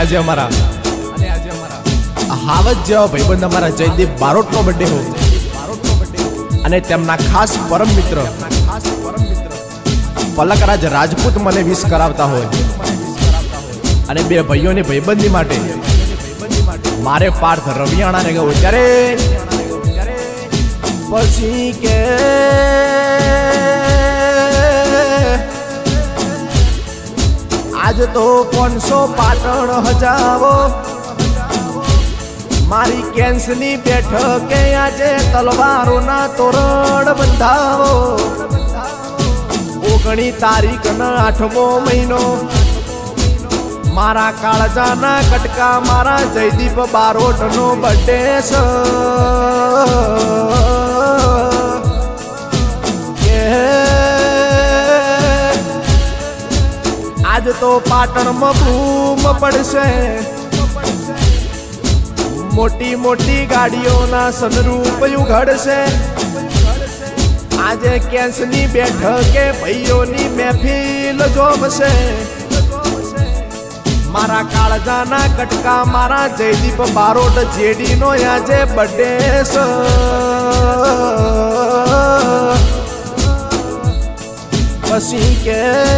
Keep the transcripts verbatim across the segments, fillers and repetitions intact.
આજે અમારા અને આજે અમારા હાવજ જેવા ભાઈબંધ અમારા જયદીપ બારોટનો બર્થડે હોય અને તેમના ખાસ પરમ મિત્ર પલકરાજ રાજપૂત મને વિશ કરાવતા હોય અને બે ભાઈઓની ભાઈબંધી માટે મારે પાર્થ રવિયાણાને ગયો ત્યારે પછી કે આજ તો પાંચસો પાટણ હજાવો મારી કેન્સની બેઠકે આજે તલવારોના તોરણ બંધાવો ઓગણી તારીખ ન આઠમો મહિનો મારા કાળજાના કટકા મારા જયદીપ બારોટનો બર્થડે છે આજ તો પાટણમાં બૂમ પડશે મોટી મોટી ગાડીઓના સનરૂપ ઉઘડશે આજે કેન્સની બેઠકે ભાઈઓની મહેફિલ જોમશે મારા કાળજાના કટકા મારા જયદીપ બારોટ જેડી નો આજે બર્થડે પછી કે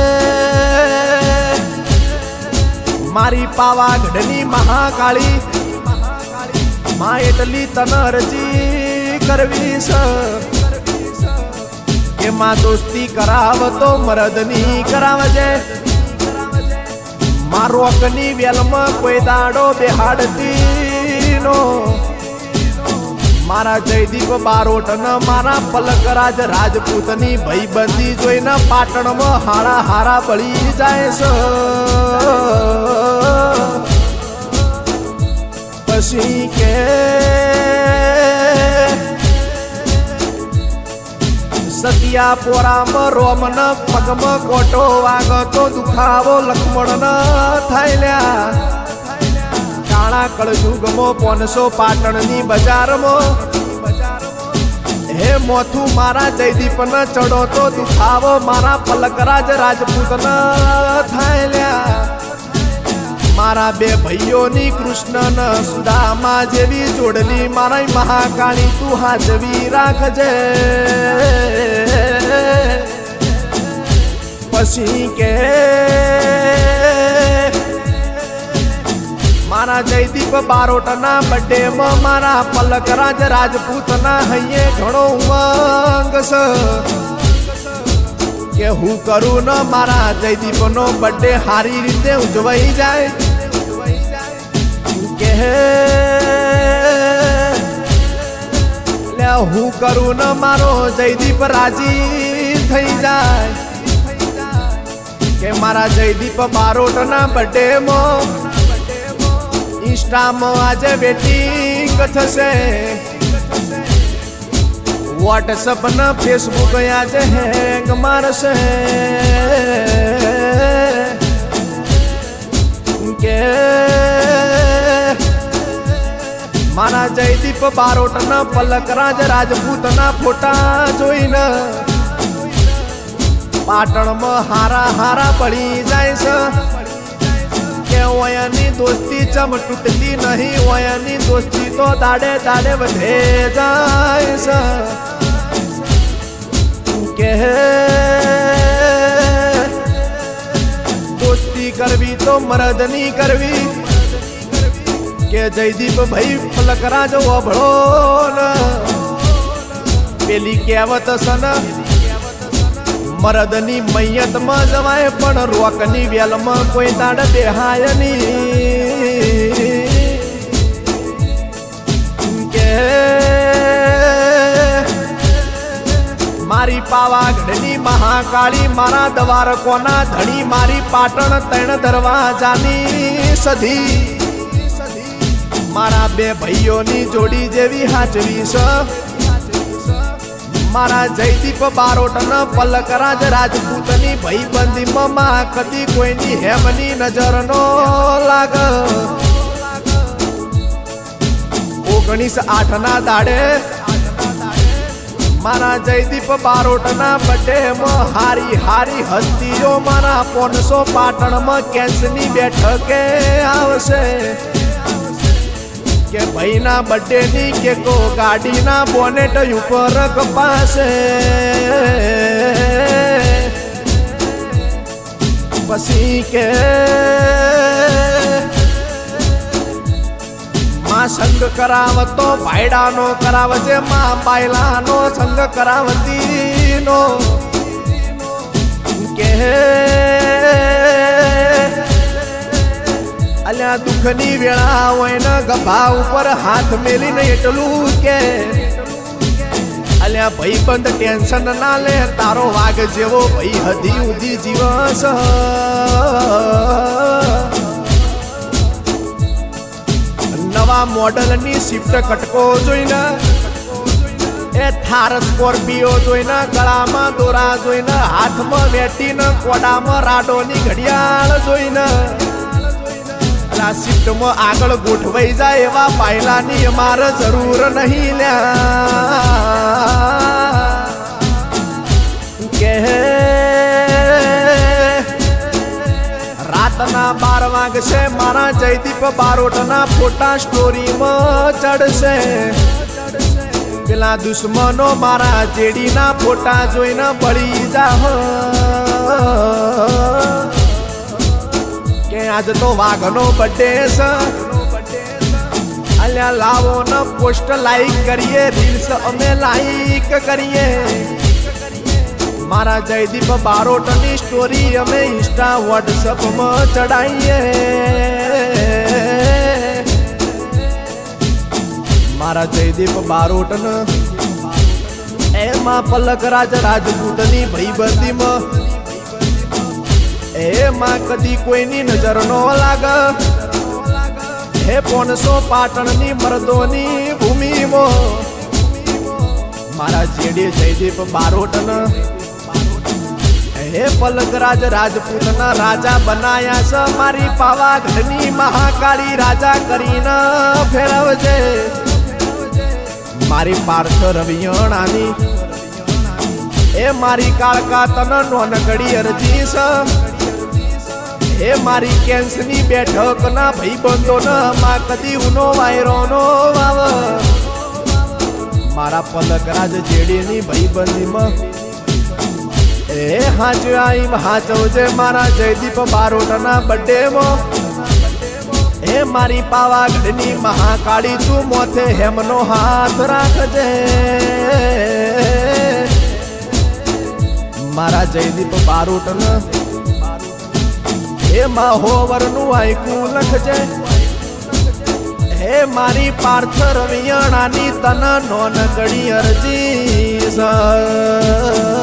મારી પાવાગઢની મહાકાળી માં એટલી તને અરજી કરવી છે કે માં દોસ્તી કરાવ તો મરદની કરાવજે મારો અકની વેલમાં કોઈ દાડો બેહાડતી નો મારા જયદીપ બારોટ ન મારા પલકરાજ રાજપૂતની ભાઈબંધી જોઈને પાટણમાં હારા હારા બળી જાય છે પછી કે સતિયા પોરામાં રોમન પગમાં કોટો વાગતો દુખાવો લક્ષ્મણ ન થાય લ્યા કાળા કળયુગમાં પોનસો પાટણની બજારમાં હે મોથું મારા જયદીપ ન ચડો તો દુખાવો મારા પલકરાજ રાજપૂત ન થાય લ્યા મારા બે ભાઈઓની કૃષ્ણ ન સુદામા જેવી જોડલી મારા મહાકાળી તું હાજવી રાખજે પછી કે મારા જયદીપ બારોટના બર્થડે માં મારા પલકરાજ રાજપૂતના હૈયે ઘણો ઉમંગ છે કે હું કરું ન મારા જયદીપ નો બર્થડે સારી રીતે ઉજવાઈ જાય કે લે હું કરું ન મારો જયદીપ રાજી થઈ જાય કે મારા જયદીપ બારોટ ના બર્થડે માં ઇન્સ્ટામાં આજે વેટિંગ થશે વોટ્સઅપ ના ફેસબુક આજે હેંગ મારશે કે મારા જયદીપ બારોટ ના પલકરાજ રાજપૂત ના ફોટા જોઈને પાટણમાં હારા હારા પડી જાય છે કે ઓયાની દોસ્તી ચમ તૂટતી નહીં ઓયાની દોસ્તી તો દાડે દાડે વધે જાય છે કે દોસ્તી કરવી તો મરદની કરવી કે જયદીપ ભાઈ પલકરાજ ઓભળો ને પેલી કહેવત છે ને મરદની મૈયતમાં જવાય પણ રોકની વેલમાં કોઈ દાડ બેહાય ની કે મારી પાવાગઢની મહાકાળી મારા દ્વારકોના ધણી મારી પાટણ ત્રણ દરવાજાની સધી મારા બે ભાઈઓની જોડી જેવી હાજરી છે મારા જયદીપ બારોટ ન પલકરાજ રાજપૂતની ભાઈબંધીમાં માં કદી કોઈની હેમની નજર નો લાગ ઓગણીસ આઠ ના દાડે મારા જયદીપ બારોટના બર્થડે માં હારી હારી હસ્તીઓ મારા પોનસો પાટણમાં કેન્સની બેઠકે આવશે કે ભાઈના બર્થડે ની કેકો ગાડીના બોનેટ ઉપર કપાશે પછી કે માં સંગ કરાવતો ભાઈડાનો કરાવજે માં બાયલાનો સંગ કરાવતી નો કે અલ્યા દુઃખની વેળા હોય ને ગભા ઉપર હાથ મેલીને એટલું કે અલ્યા ભાઈ બંધ ટેન્શન ના લે તારો વાઘ જેવો ભાઈ હદી ઉધી જીવસ નવા મોડલની શિફ્ટ કટકો જોઈને એ થાર સ્કોર્પિયો જોઈને ગળામાં દોરા જોઈને હાથમાં વેટીને કોડામાં રાડોની ઘડિયાળ જોઈને શિફ્ટમાં આગળ ગોઠવાઈ જાય એવા પાયલાની અમારે જરૂર નહીં લ્યા કે રાતના બાર વાગશે મારા જયદીપ બારોટના ફોટા સ્ટોરીમાં ચડશે પેલા દુશ્મનો મારા જેડીના ફોટા જોઈને બળી જાહ કે આજ તો વાઘનો બર્થડે છે અલ્યા લાવો ને પોસ્ટ લાઈક કરીએ રીલ્સ અમે લાઈક કરીએ મારા જયદીપ બારોટની સ્ટોરી અમે ઇન્સ્ટા વોટ્સઅપ માં ચડાઈએ મારા જયદીપ બારોટન એમાં પલકરાજ રાજપૂતની ભાઈબંધીમાં એ માં કદી કોઈની નજર નો લાગે હે પોનસો પાટણની મર્દોની ભૂમિમાં મારા જેડી જયદીપ બારોટન હે પલકરાજ રાજપૂતના રાજા બનાયા છે મારી પાવાગઢની મહાકાળી રાજા કરીને ફેરવજે મારી પાર્થ રવિયણાની એ મારી કાળકા તન નોનગડી અરજી છે એ મારી કેન્સની બેઠક ના ભાઈ બંધો ના માં કદી ઉનો વાયરો નો વાવ મારા પલકરાજ જેડીની ભાઈ બંધીમાં એ હાચ આઈ હાચવજે મારા જયદીપ બારોટના બર્થડે માં એ મારી પાવાગઢની મહાકાળી તું મોથે હેમનો હાથ રાખજે મારા જયદીપ બારોટના હે હોવરનું આયકું લખજે હે મારી પાર્થ રવિયણાની તન નોનગડી અરજી